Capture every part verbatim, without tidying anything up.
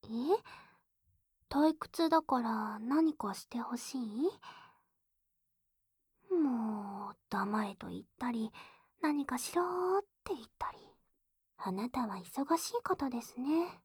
え、退屈だから何かしてほしい？もう、黙れと言ったり、何かしろーって言ったり。あなたは忙しいことですね。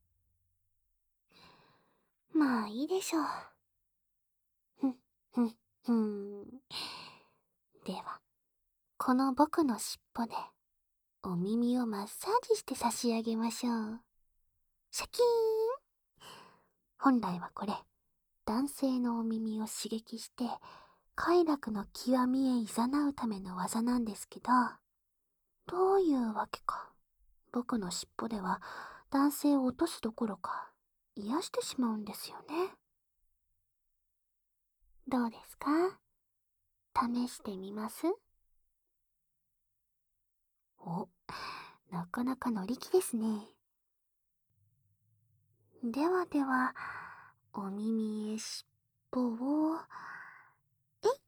まあいいでしょう。ふん、ふん、ふん。では、この僕の尻尾で、お耳をマッサージして差し上げましょう。シャキーン。本来はこれ、男性のお耳を刺激して、快楽の極みへ誘うための技なんですけど、どういうわけか、僕の尻尾では男性を落とすどころか、癒してしまうんですよね。どうですか？試してみます？お、なかなか乗り気ですね。ではでは、お耳へ尻尾を、えい。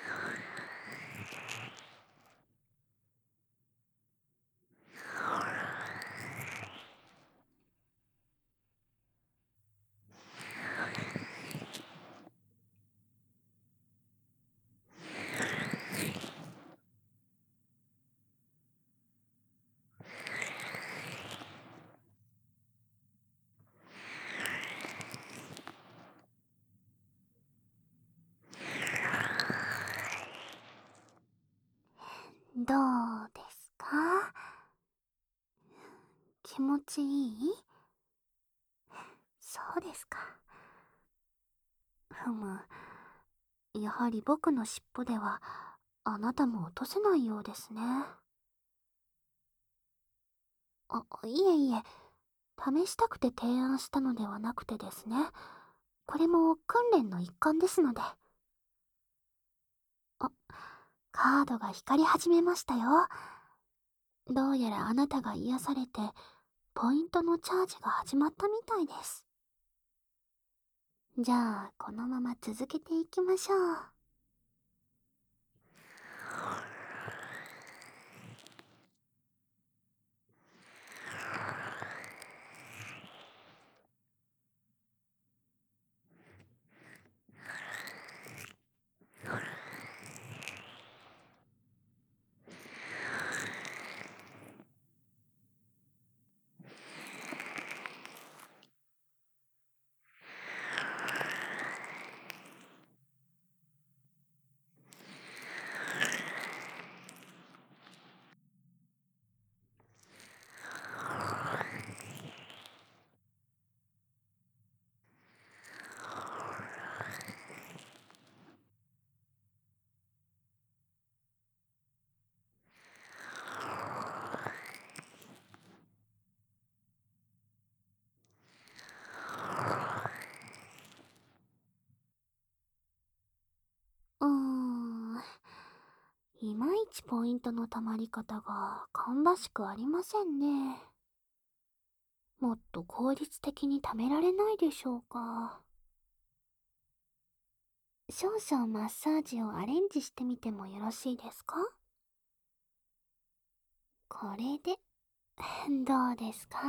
どうですか？気持ちいい？そうですか。ふむ。やはり僕の尻尾では、あなたも落とせないようですね。あ、いえいえ、試したくて提案したのではなくてですね。これも訓練の一環ですので。あ、カードが光り始めましたよ。どうやらあなたが癒されて、ポイントのチャージが始まったみたいです。じゃあ、このまま続けていきましょう。うーん。いまいちポイントの貯まり方が芳しくありませんね。もっと効率的に貯められないでしょうか。少々マッサージをアレンジしてみてもよろしいですか？これで、どうですか？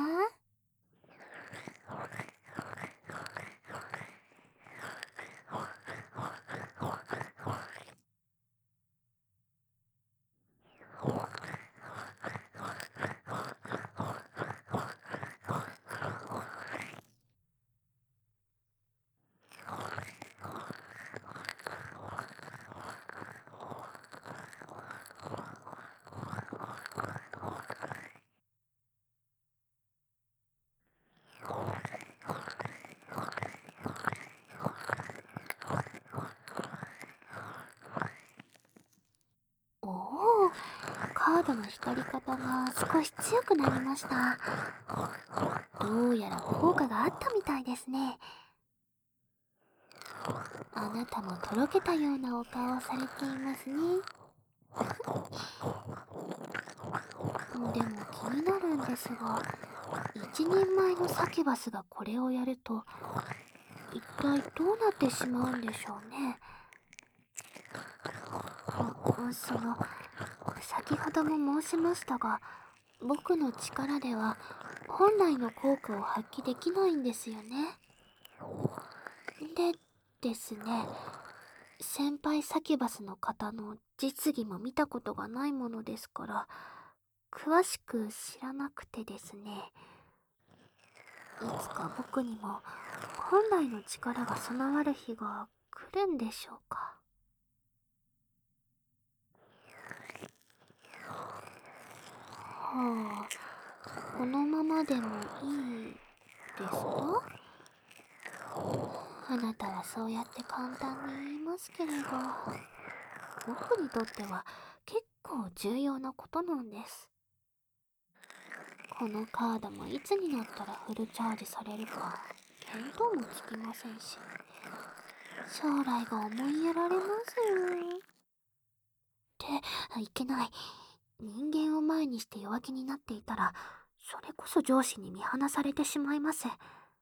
おお、カードの光り方が少し強くなりました。どうやら効果があったみたいですね。あなたもとろけたようなお顔をされていますね。でも気になるんですが、一人前のサキュバスがこれをやると、一体どうなってしまうんでしょうね。あ、その、先ほども申しましたが、 僕の力では本来の効果を発揮できないんですよね。でですね、先輩サキュバスの方の実技も見たことがないものですから、詳しく知らなくてですね、いつか僕にも本来の力が備わる日が来るんでしょうか。はあ、このままでもいいですか？あなたはそうやって簡単に言いますけれど、僕にとっては結構重要なことなんです。このカードもいつになったらフルチャージされるか見当もつきませんし、将来が思いやられますよ。っていけない。人間を前にして弱気になっていたら、それこそ上司に見放されてしまいます。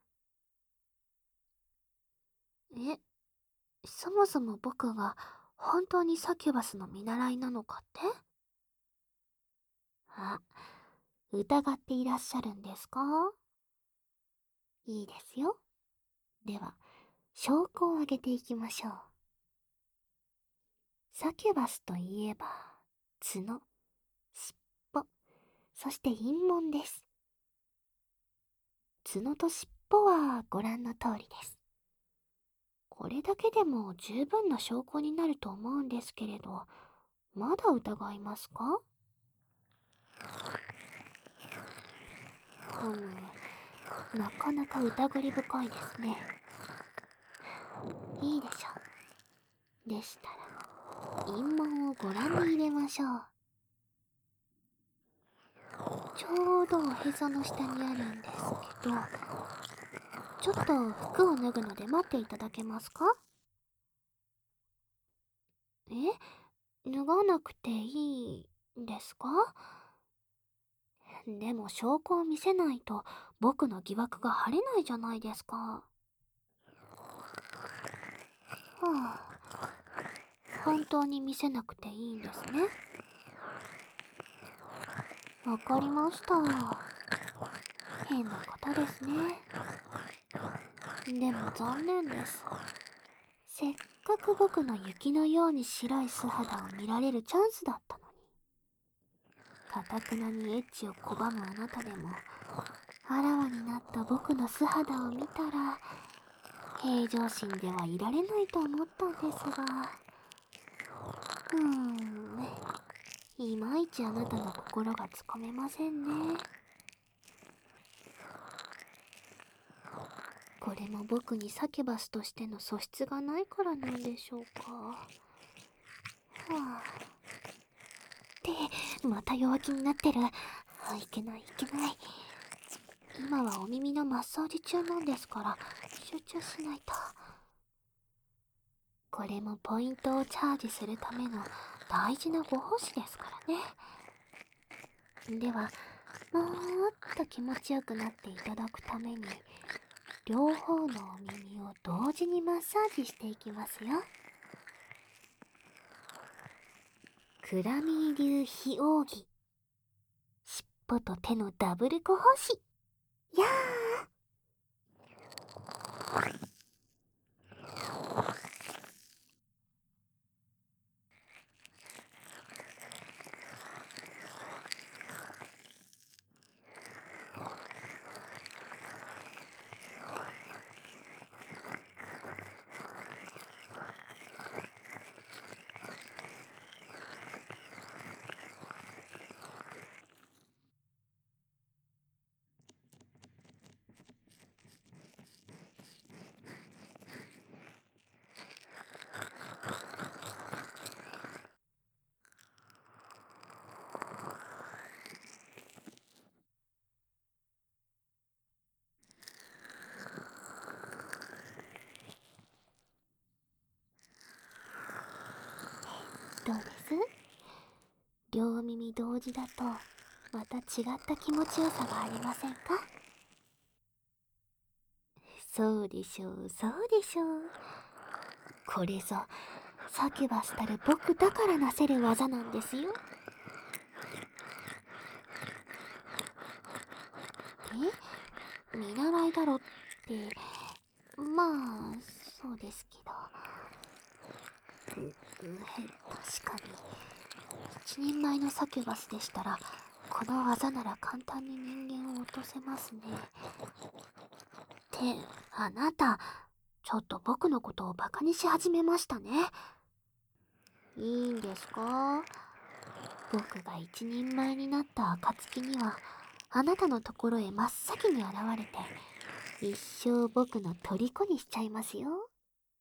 え、そもそも僕が本当にサキュバスの見習いなのかって？あ、疑っていらっしゃるんですか？いいですよ。では、証拠を挙げていきましょう。サキュバスといえば、角、尻尾、そして陰紋です。角と尻尾はご覧の通りです。これだけでも十分な証拠になると思うんですけれど、まだ疑いますか？うむ、なかなか疑り深いですね。いいでしょう。でしたら、陰紋をご覧に入れましょう。ちょうどおへその下にあるんですけど、ちょっと服を脱ぐので待っていただけますか？え、脱がなくていいんですか？でも証拠を見せないと僕の疑惑が晴れないじゃないですか。はあ、本当に見せなくていいんですね。わかりました。変な方ですね。でも残念です。せっかく僕の雪のように白い素肌を見られるチャンスだったのに。かたくなにエッチを拒むあなたでも、あらわになった僕の素肌を見たら、平常心ではいられないと思ったんですが、うーん、いまいちあなたの心がつかめませんね。これも僕にサキュバスとしての素質がないからなんでしょうか。はあ。ってまた弱気になってる。あ、いけないいけない。今はお耳のマッサージ中なんですから集中しないと。これもポイントをチャージするための大事なご奉仕ですからね。ではもっと気持ちよくなっていただくために、両方のお耳を同時にマッサージしていきますよ。クラミー流非奥義、尻尾と手のダブルご奉仕やー。どうです？両耳同時だとまた違った気持ちよさがありませんか？そうでしょうそうでしょう。これぞサキュバスたる僕だからなせる技なんですよ。 え、見習いだろって、まあ、そうですけど。う、う、確かに。一人前のサキュバスでしたら、この技なら簡単に人間を落とせますね。って、あなた、ちょっと僕のことをバカにし始めましたね。いいんですか？僕が一人前になった暁には、あなたのところへ真っ先に現れて、一生僕の虜にしちゃいますよ。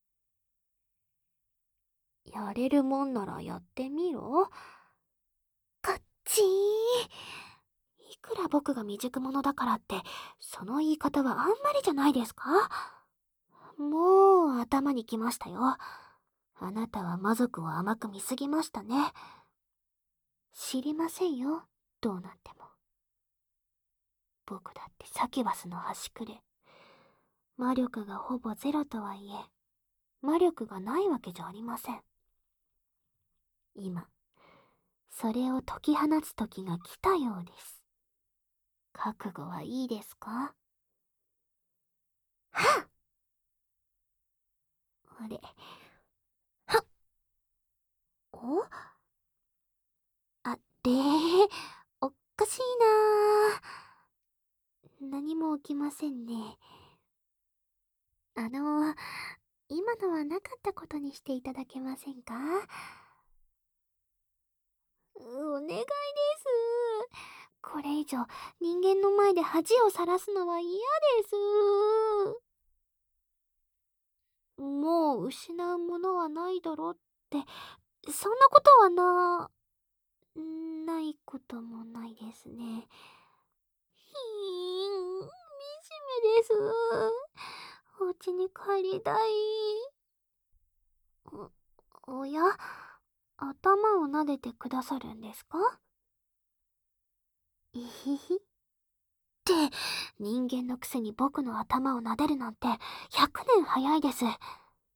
やれるもんならやってみろ。かっちー。いくら僕が未熟者だからって、その言い方はあんまりじゃないですか？もう頭にきましたよ。あなたは魔族を甘く見すぎましたね。知りませんよ、どうなっても。僕だってサキュバスの端くれ。魔力がほぼゼロとはいえ、魔力がないわけじゃありません。今、それを解き放つ時が来たようです。覚悟はいいですか？はっ！あれ。はっ！お？あれー、おっかしいなー。何も起きませんね。あのー、今のはなかったことにしていただけませんか？お願いです。これ以上人間の前で恥をさらすのは嫌です。もう失うものはないだろって、そんなことはな、ないこともないですね。ひーん、惨めです。お家に帰りたい。お、おや、頭を撫でてくださるんですか？いひひ。って、人間のくせに僕の頭を撫でるなんてひゃくねん早いです。は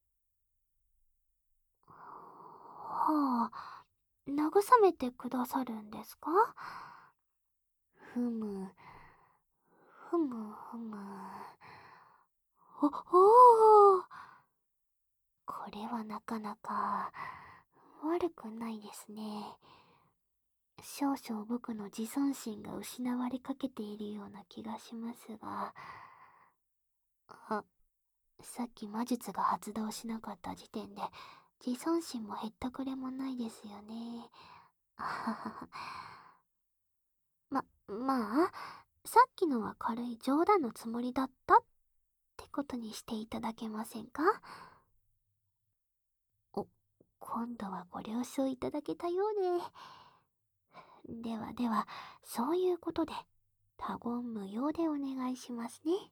あ、慰めてくださるんですか？ふむ、ふむふむ。お、おー。これはなかなか悪くないですね。少々僕の自尊心が失われかけているような気がしますが。あ、さっき魔術が発動しなかった時点で自尊心もへったくれもないですよね。あははは。ま、まあ、さっきのは軽い冗談のつもりだったってことにしていただけませんか？お、今度はご了承いただけたようで。ではでは、そういうことで、他言無用でお願いしますね。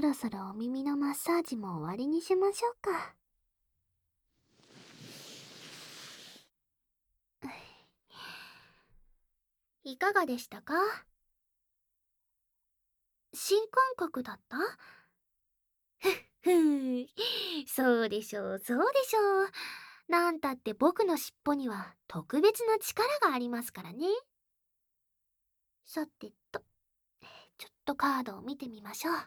ろそろお耳のマッサージも終わりにしましょうか。いかがでしたか？新感覚だった？ふん、そうでしょう、そうでしょう。なんたって僕の尻尾には特別な力がありますからね。さてと、ちょっとカードを見てみましょう。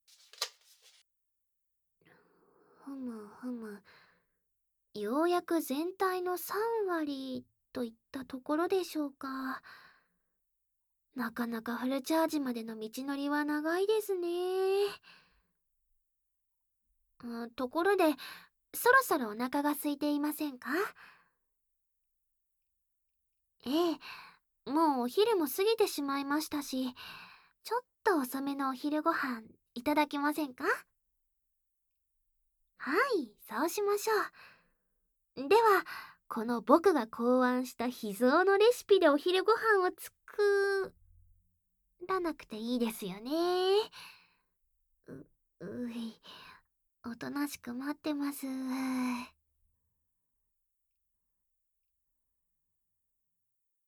ふむふむ。ようやく全体のさん割といったところでしょうか。なかなかフルチャージまでの道のりは長いですね。うん、ところで、そろそろお腹が空いていませんか？ええ、もうお昼も過ぎてしまいましたし、ちょっと遅めのお昼ご飯いただけませんか？はい、そうしましょう。では、この僕が考案した秘蔵のレシピでお昼ご飯を作らなくていいですよね。う、うい、おとなしく待ってます。